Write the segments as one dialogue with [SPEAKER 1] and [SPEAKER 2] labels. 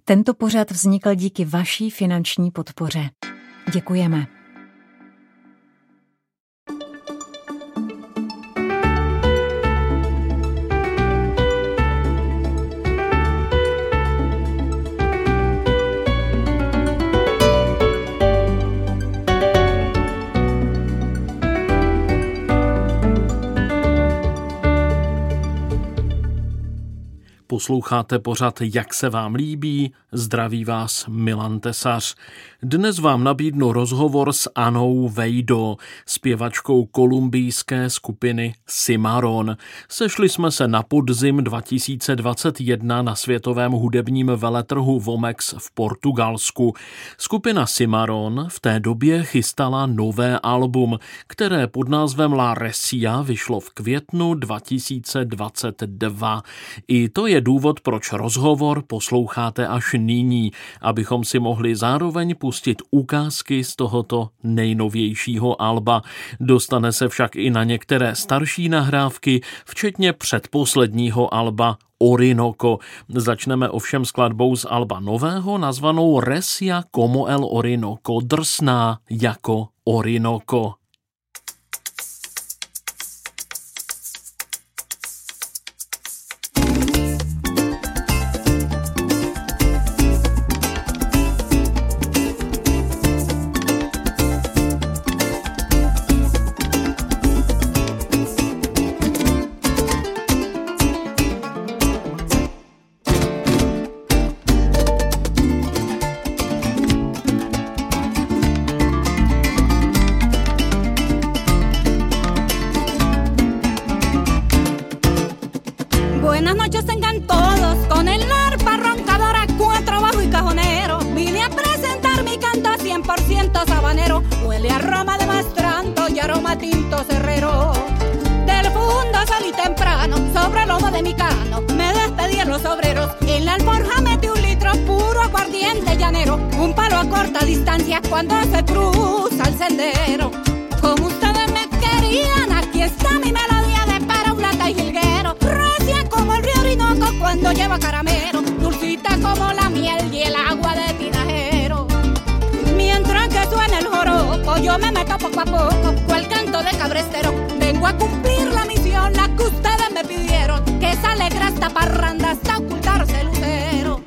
[SPEAKER 1] Tento pořad vznikl díky vaší finanční podpoře. Děkujeme.
[SPEAKER 2] Posloucháte pořad Jak se vám líbí? Zdraví vás Milan Tesař. Dnes vám nabídnu rozhovor s Anou Vejdo, zpěvačkou kolumbijské skupiny Cimarron. Sešli jsme se na podzim 2021 na světovém hudebním veletrhu Vomex v Portugalsku. Skupina Cimarron v té době chystala nové album, které pod názvem La Resia vyšlo v květnu 2022. I to je důvod, proč rozhovor posloucháte až nyní, abychom si mohli zároveň pustit ukázky z tohoto nejnovějšího alba. Dostane se však i na některé starší nahrávky, včetně předposledního alba Orinoco. Začneme ovšem skladbou z alba nového, nazvanou Recia como el Orinoco, drsná jako Orinoco.
[SPEAKER 3] Buenas noches tengan todos, con el arpa roncadora, cuatro bajo y cajonero. Vine a presentar mi canto 100% sabanero. Huele a Roma de Mastranto y aroma tinto cerrero. Del fondo salí temprano, sobre el lomo de mi cano. Me despedí a los obreros, en la alforja metí 1 litro puro aguardiente llanero. Un palo a corta distancia cuando se cruza el sendero. Como ustedes me querían, aquí está mi melodía de para un lata y jilguero. Como el río Orinoco cuando lleva caramelo, dulcita como la miel y el agua de tinajero. Mientras que suena el joropo, yo me meto poco a poco, cual canto de cabrestero. Vengo a cumplir la misión, la que ustedes me pidieron, que esa alegra esta parranda hasta ocultarse el lucero.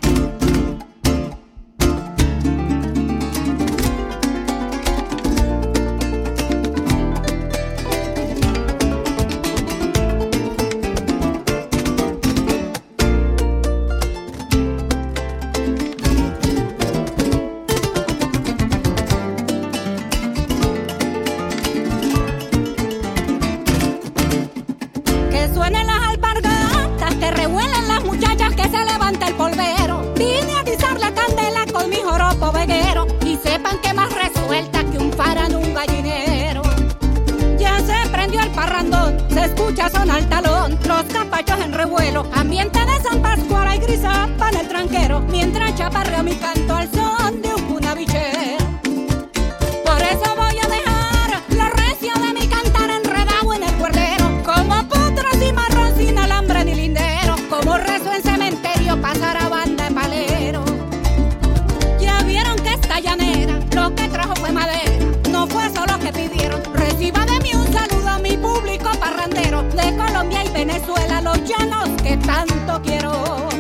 [SPEAKER 3] Se escucha sonar el talón, los capachos en revuelo, ambiente de San Pascual y grisapa en el tranquero, mientras chaparreo mi canto al son de un cunabichero. Por eso voy a dejar lo recio de mi cantar enredado en el cuerdero, como potro cimarrón sin alambre ni lindero, como rezo en cementerio pasará banda de palero. Ya vieron que esta llanera lo que trajo fue madera, no fue solo que pidieron. Reciba de mí un saludo a mi público parrandero de Colombia y Venezuela, los llanos que tanto quiero.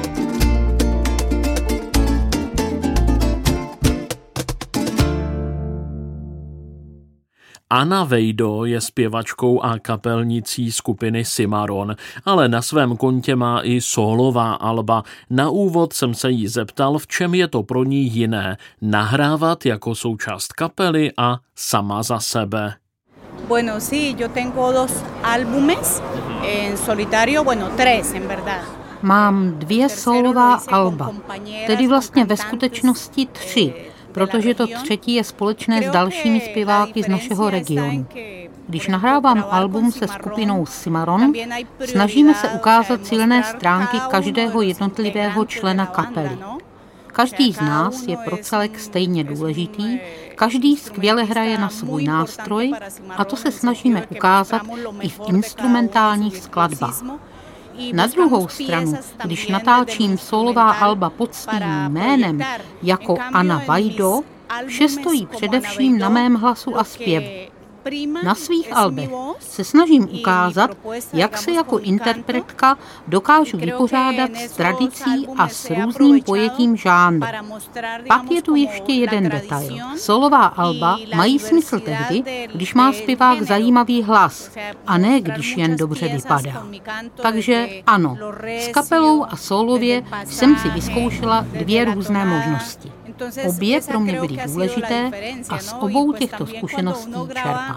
[SPEAKER 2] Ana Vejdo je zpěvačkou a kapelnicí skupiny Cimarron, ale na svém kontě má i sólová alba. Na úvod jsem se jí zeptal, v čem je to pro ní jiné nahrávat jako součást kapely a sama za sebe.
[SPEAKER 4] Bueno, sí, yo tengo 2 álbumes en solitario, bueno, 3 en verdad.
[SPEAKER 5] Mám 2 sólová alba, tedy vlastně ve skutečnosti 3, protože to 3. je společné s dalšími zpěváky z našeho regionu. Když nahrávám album se skupinou Cimarron, snažíme se ukázat silné stránky každého jednotlivého člena kapely. Každý z nás je pro celek stejně důležitý, každý skvěle hraje na svůj nástroj a to se snažíme ukázat i v instrumentálních skladbách. Na druhou stranu, když natáčím solová alba pod svým jménem jako Anna Vajdo, vše stojí především na mém hlasu a zpěvu. Na svých albech se snažím ukázat, jak se jako interpretka dokážu vypořádat s tradicí a s různým pojetím žánru. Pak je tu ještě jeden detail. Solová alba mají smysl tehdy, když má zpěvák zajímavý hlas a ne když jen dobře vypadá. Takže ano, s kapelou a solově jsem si vyzkoušela 2 různé možnosti. Obě pro mě byly důležité a z obou těchto zkušeností čerpám.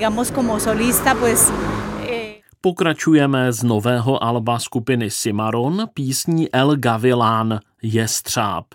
[SPEAKER 2] Pokračujeme z nového alba skupiny Cimarron písní El Gavilán Jestřáb.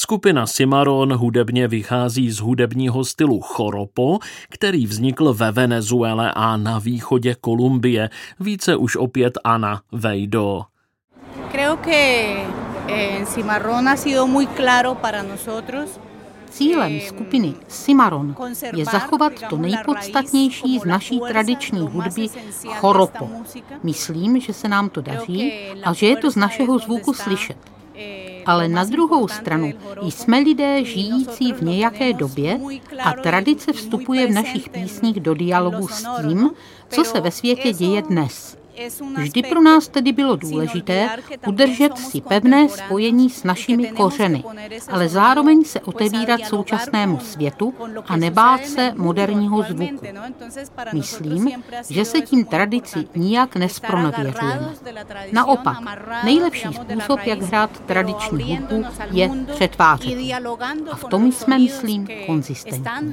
[SPEAKER 2] Skupina Cimarrón hudebně vychází z hudebního stylu choropo, který vznikl ve Venezuele a na východě Kolumbie. Více už opět Ana Vejdo.
[SPEAKER 4] Creo que Cimarrón ha sido muy claro para nosotros.
[SPEAKER 5] Cílem skupiny Cimarrón je zachovat to nejpodstatnější z naší tradiční hudby choropo. Myslím, že se nám to daří a že je to z našeho zvuku slyšet. Ale na druhou stranu jsme lidé žijící v nějaké době a tradice vstupuje v našich písních do dialogu s tím, co se ve světě děje dnes. Vždy pro nás tedy bylo důležité udržet si pevné spojení s našimi kořeny, ale zároveň se otevírat současnému světu a nebát se moderního zvuku. Myslím, že se tím tradici nijak nezpronevěřujeme. Naopak, nejlepší způsob, jak hrát tradiční hudbu, je přetvářet. A v tom jsme, myslím, konzistentní.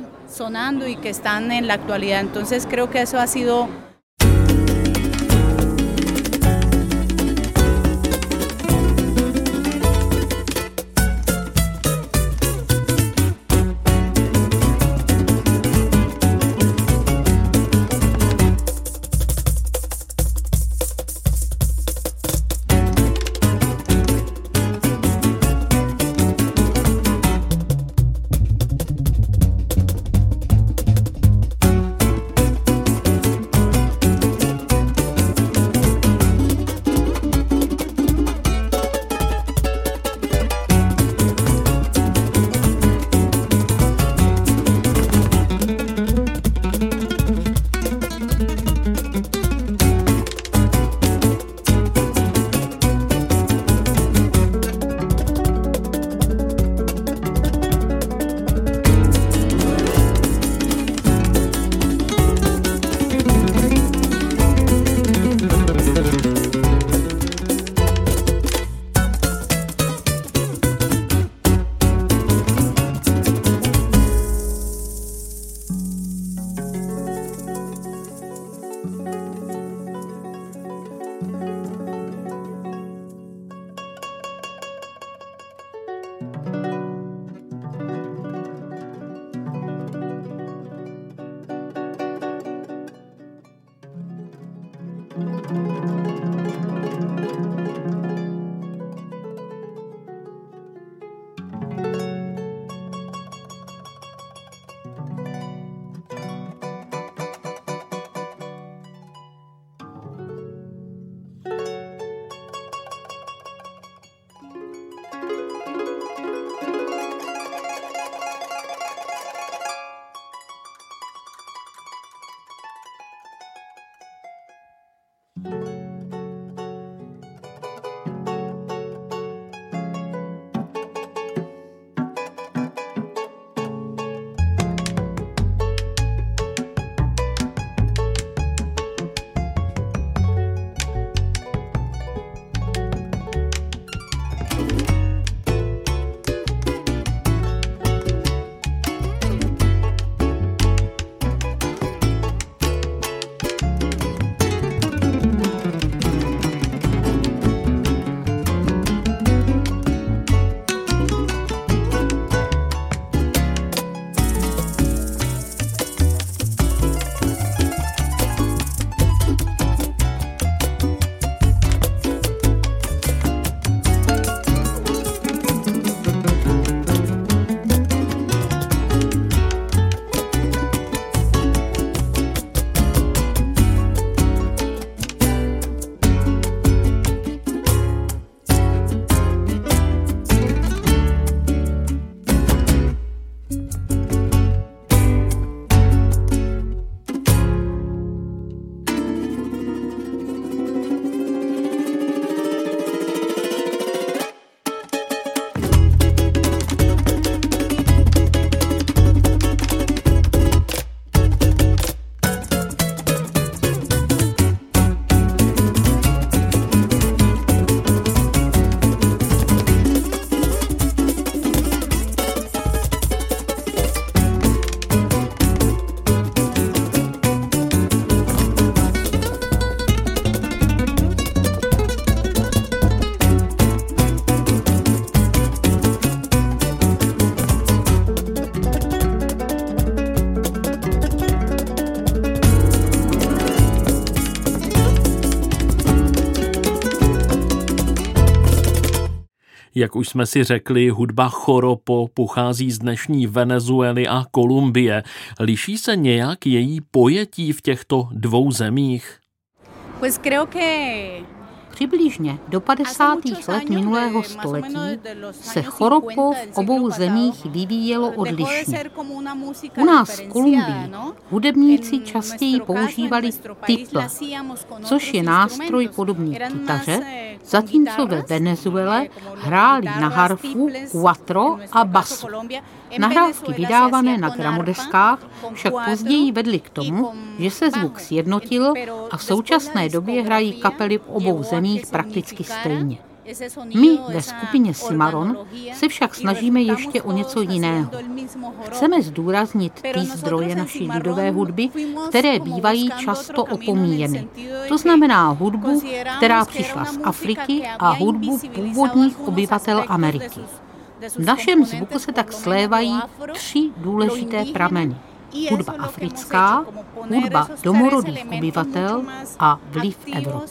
[SPEAKER 2] Jak už jsme si řekli, hudba joropo pochází z dnešní Venezuely a Kolumbie. Liší se nějak její pojetí v těchto dvou zemích?
[SPEAKER 4] Pues creo que
[SPEAKER 5] Přibližně do 50. let minulého století se joropo v obou zemích vyvíjelo odlišně. U nás v Kolumbii hudebníci častěji používali tiple, což je nástroj podobný kytaře, zatímco ve Venezuele hráli na harfu, cuatro a basu. Nahrávky vydávané na gramodeskách však později vedly k tomu, že se zvuk sjednotil a v současné době hrají kapely v obou zemích prakticky stejně. My ve skupině Cimarron se však snažíme ještě o něco jiného. Chceme zdůraznit ty zdroje naší lidové hudby, které bývají často opomíjeny. To znamená hudbu, která přišla z Afriky a hudbu původních obyvatel Ameriky. V našem zvuku se tak slévají 3 důležité prameny. Hudba africká, hudba domorodých obyvatel a vliv Evropy.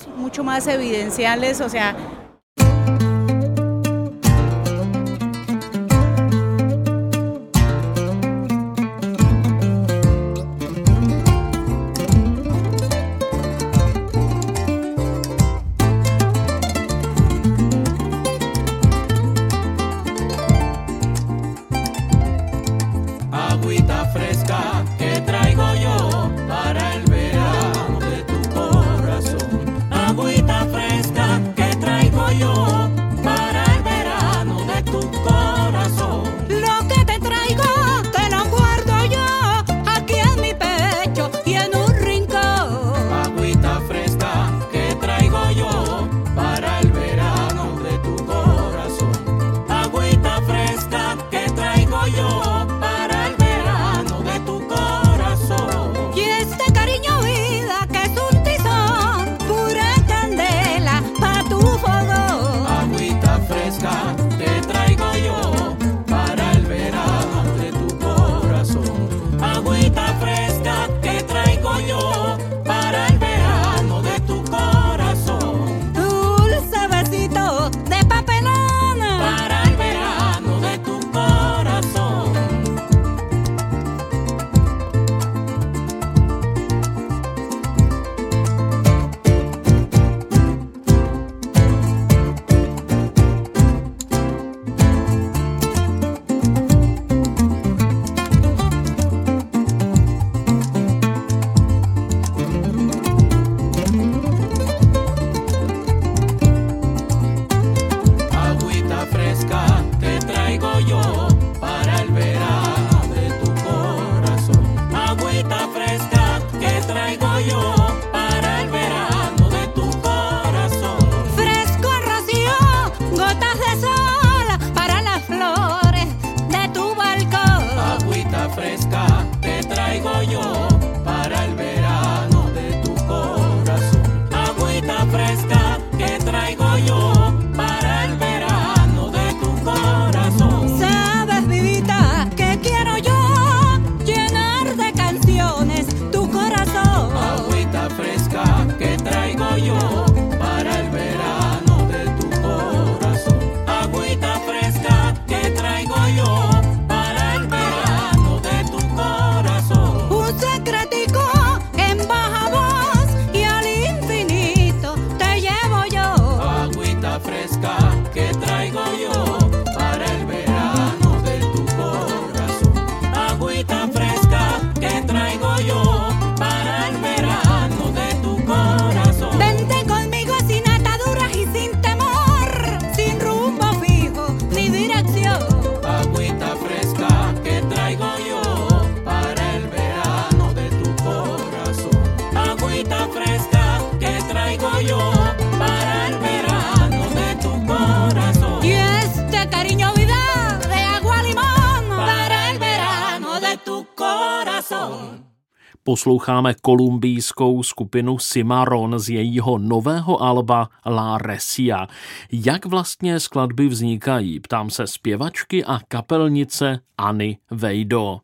[SPEAKER 2] Posloucháme kolumbijskou skupinu Cimarron z jejího nového alba La Resia. Jak vlastně skladby vznikají, ptám se zpěvačky a kapelnice Anny Vejdo.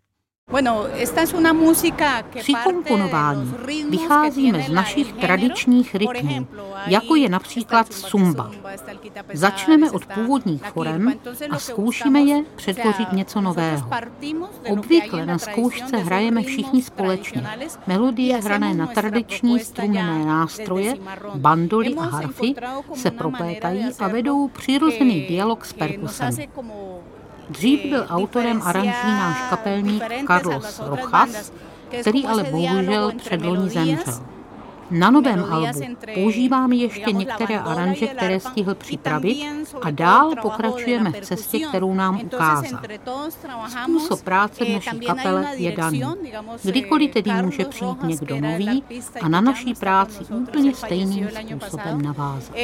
[SPEAKER 5] Při komponování vycházíme z našich tradičních rytmů, jako je například sumba. Začneme od původních forem a zkoušíme je přetvořit něco nového. Obvykle na zkoušce hrajeme všichni společně. Melodie hrané na tradiční strunné nástroje, bandoly a harfy se proplétají a vedou přirozený dialog s perkusem. Dřív byl autorem aranží náš kapelník Carlos Rojas, který ale bohužel předloni zemřel. Na novém albu používáme ještě některé aranže, které stihl připravit a dál pokračujeme v cestě, kterou nám ukázal. Způsob práce v naší kapele je daný. Kdykoliv tedy může přijít někdo nový a na naší práci úplně stejným způsobem navázat.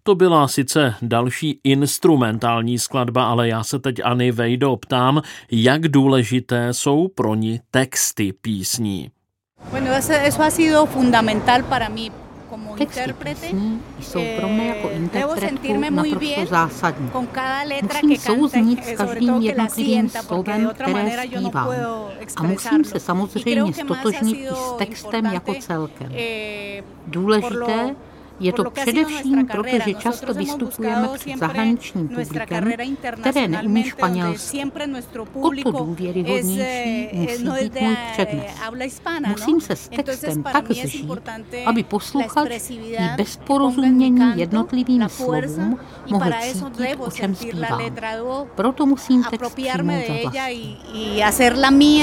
[SPEAKER 2] To byla sice další instrumentální skladba, ale já se teď Anny Vejdo ptám, jak důležité jsou pro ní texty písní.
[SPEAKER 5] Texty písní jsou pro mě jako interpretku naprosto zásadní. Musím souznít s každým jednotlivým slovem, které zpívám. A musím se samozřejmě ztotožnit i s textem jako celkem. Důležité je to především proto, že často vystupujeme před zahraničním publikem, které neumí španělsky. O to důvěryhodnější musí být můj přednes. Musím se s textem tak zžít, aby posluchač i bez porozumění jednotlivým slovům mohl cítit, o čem zpívám. Proto musím text přijmout za vlastní.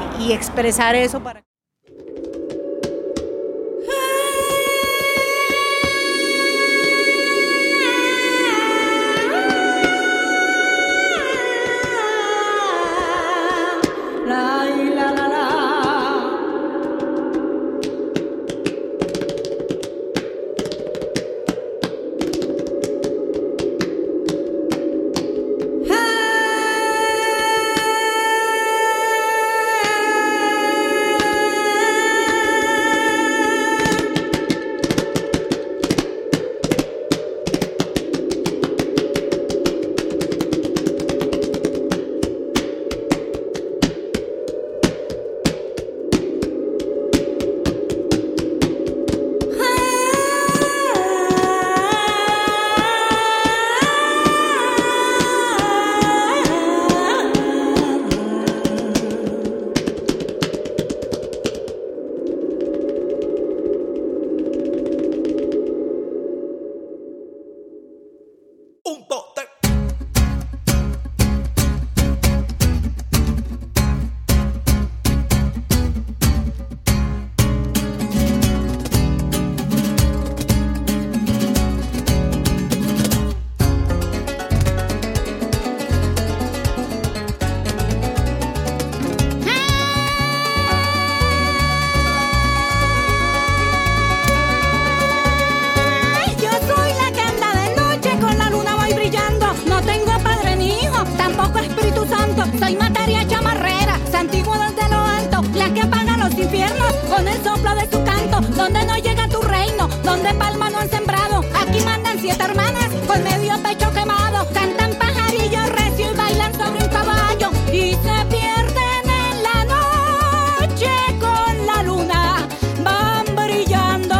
[SPEAKER 3] Soy materia chamarrera, santiguo desde lo alto, la que apaga los infiernos con el soplo de su canto. Donde no llega tu reino, donde palma no han sembrado, aquí mandan 7 hermanas con medio pecho quemado. Cantan pajarillos recio y bailan sobre un caballo y se pierden en la noche con la luna, van brillando.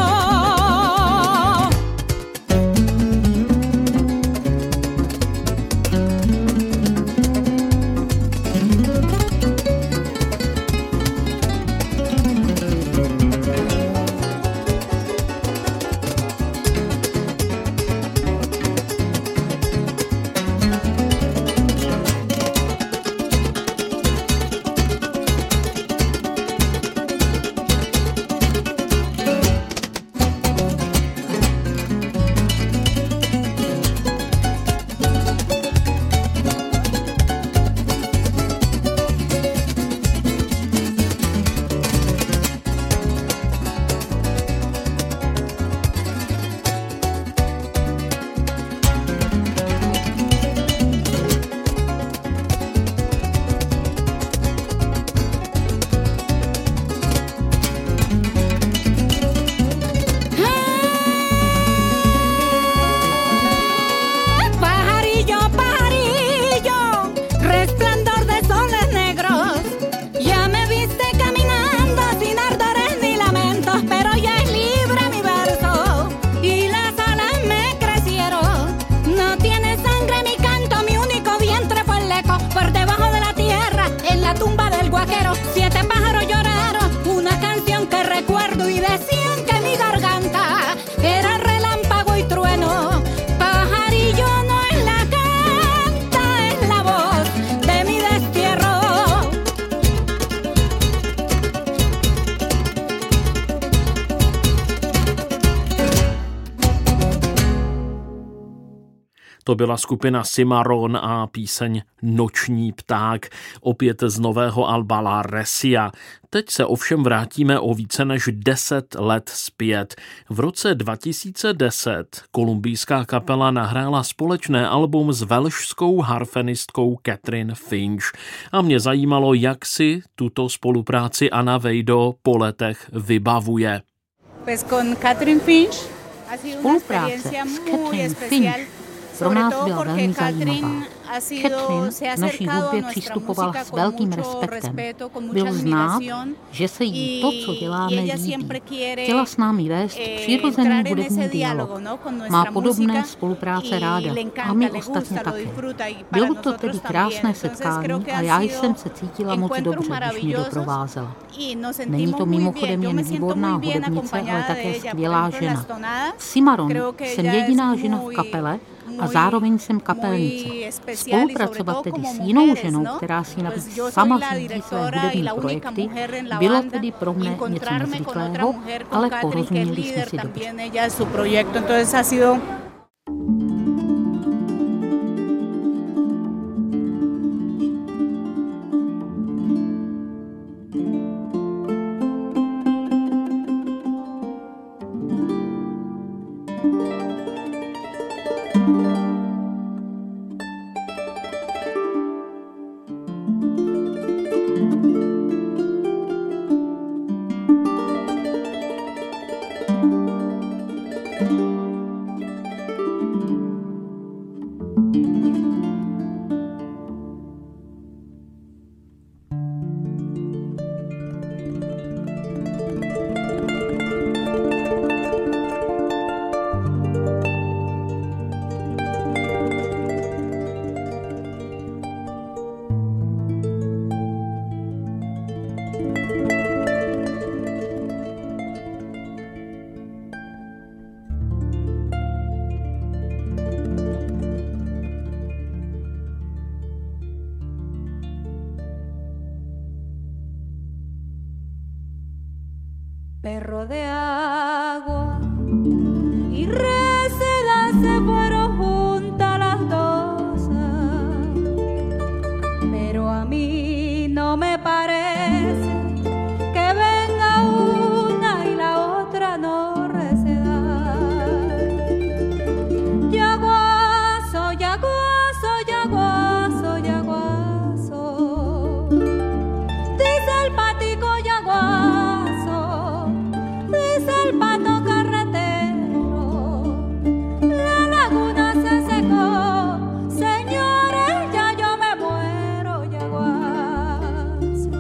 [SPEAKER 2] To byla skupina Cimarron a píseň Noční pták, opět z nového alba La Resia. Teď se ovšem vrátíme o více než 10 let zpět. V roce 2010 kolumbijská kapela nahrála společné album s velšskou harfenistkou Catherine Finch. A mě zajímalo, jak si tuto spolupráci Ana Vejdo po letech vybavuje.
[SPEAKER 5] Spolupráce s Catherine Finch pro nás byla velmi zajímavá. Catherine k naší hudbě přistupovala s velkým respektem. Bylo znát, že se jí to, co děláme, líbí. Chtěla s námi vést přirozený hudební dialog. Má podobné spolupráce ráda a my ostatně také. Bylo to tedy krásné setkání a já jsem se cítila moc dobře, když mě doprovázela. Není to mimochodem jen výborná hudebnice, ale také skvělá žena. V Cimarron jsem jediná žena v kapele, a zároveň jsem kapelnice. Spolupracovat tedy s jinou ženou, která si navíc sama řídí své hudební projekty, bylo tedy pro mne něco nezvyklého, ale porozuměli jsme si dobře.
[SPEAKER 3] Perro de agua y recela se fueron juntas las dos, pero a mí no me parece que venga una y la otra no receda. Yaguazo, yaguazo, yaguazo, yaguazo, dice el patico yaguazo. El pato carretero, la laguna se secó, señores, ya yo me muero, yaguazo.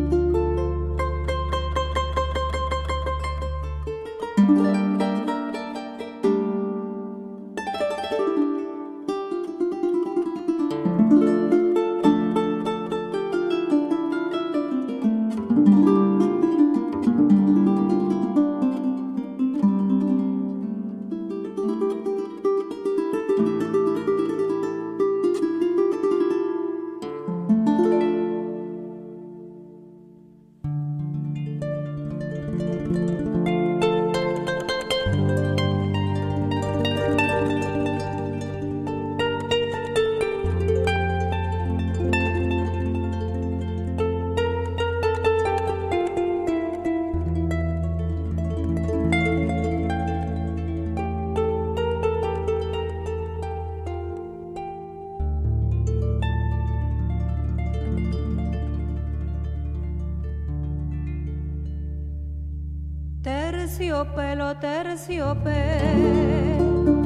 [SPEAKER 3] Terciopelo, terciopelo,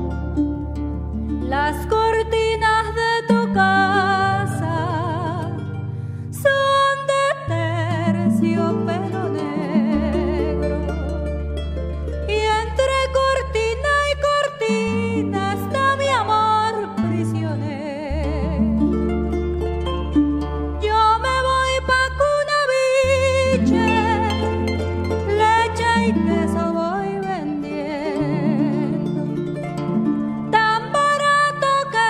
[SPEAKER 3] las cortinas de tu casa son de terciopelo negro, y entre cortina y cortina está mi amor prisionero. Yo me voy pa' Cunaviche, y queso voy vendiendo, tan barato que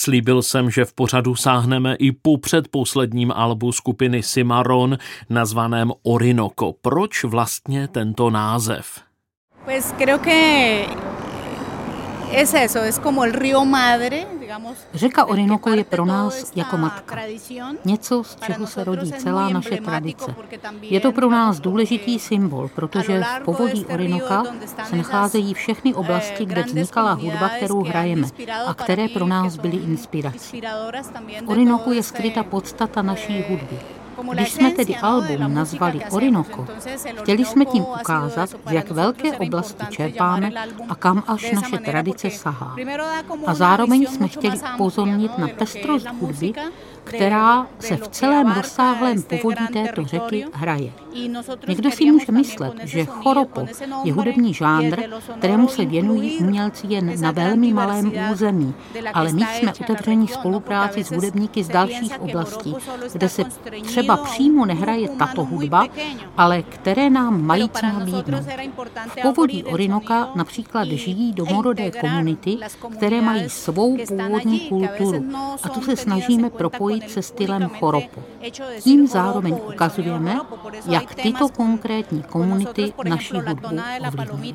[SPEAKER 2] Slíbil jsem, že v pořadu sáhneme i po předposledním albu skupiny Cimarrón nazvaném Orinoco. Proč vlastně tento název?
[SPEAKER 4] Pues creo que es eso, es como el río madre.
[SPEAKER 5] Řeka Orinoco je pro nás jako matka. Něco, z čeho se rodí celá naše tradice. Je to pro nás důležitý symbol, protože v povodí Orinoka se nacházejí všechny oblasti, kde vznikala hudba, kterou hrajeme a které pro nás byly inspirací. V Orinoku je skryta podstata naší hudby. Když jsme tedy album nazvali Orinoco, chtěli jsme tím ukázat, z jak velké oblasti čerpáme a kam až naše tradice sahá. A zároveň jsme chtěli upozornit na pestrost hudby, která se v celém rozsáhlém povodí této řeky hraje. Někdo si může myslet, že choropo je hudební žánr, kterému se věnují umělci jen na velmi malém území, ale my jsme otevření spolupráci s hudebníky z dalších oblastí, kde se třeba přímo nehraje tato hudba, ale které nám mají co nabídnout. V povodí Orinoka například žijí domorodé komunity, které mají svou původní kulturu a tu se snažíme propojit se stylem choropo. Tím zároveň ukazujeme, jak tyto konkrétní komunity naší hudbu ovlivňují.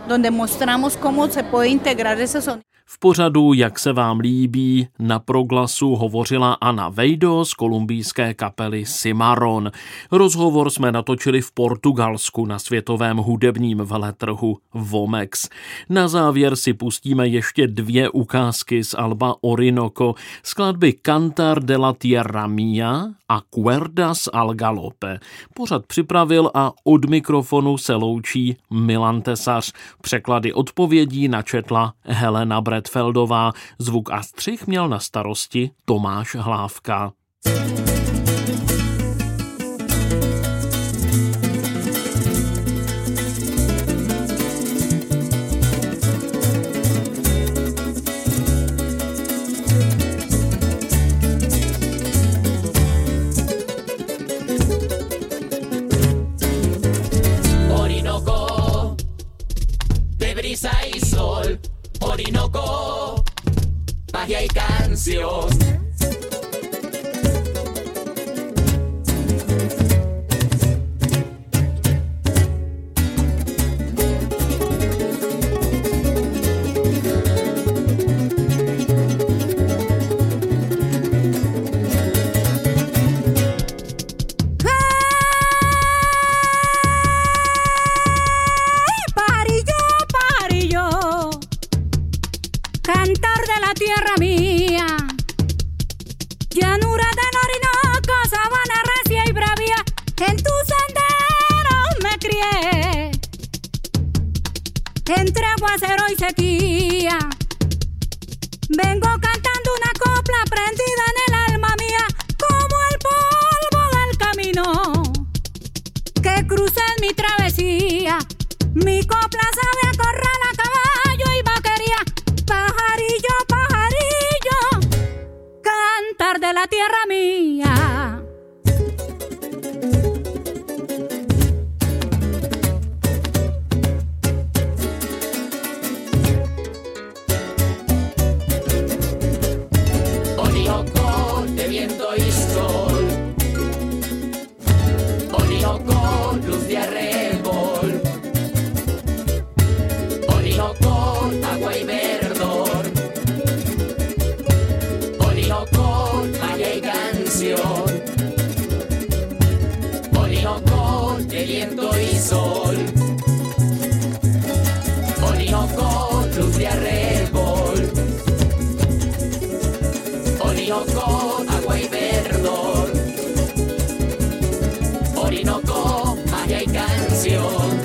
[SPEAKER 2] V pořadu Jak se vám líbí na Proglasu hovořila Ana Vejdo z kolumbijské kapely Cimarrón. Rozhovor jsme natočili v Portugalsku na světovém hudebním veletrhu Vomex. Na závěr si pustíme ještě 2 ukázky z alba Orinoco, skladby Cantar de la Tierra Mía a Cuerdas al Galope. Pořad připravil a od mikrofonu se loučí Milan Tesař. Překlady odpovědí načetla Helena Bredfeldová, zvuk a střih měl na starosti Tomáš Hlávka.
[SPEAKER 6] Orinoco, de brisa y sol, Orinoco, magia y canción.
[SPEAKER 3] Cantar de la tierra mía, llanura del Orinoco, sabana recia y bravía, en tus senderos me crié, entre aguacero y sequía, vengo cantando una copla prendida en el alma mía, como el polvo del camino, que crucé en mi travesía, mi copla sabe a corral, a caballo y vaquería. Pajarillo, pajarillo, cantar de la tierra mía.
[SPEAKER 6] Orinoco de viento y sol, Orinoco luz de arrebol, Orinoco agua y verdor, Orinoco magia y canción, Orinoco de viento y sol, Orinoco luz de arrebol, Orinoco agua y verdor, Orinoco magia y canción.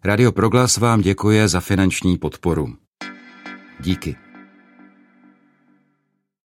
[SPEAKER 7] Radio Proglas vám děkuje za finanční podporu. Díky.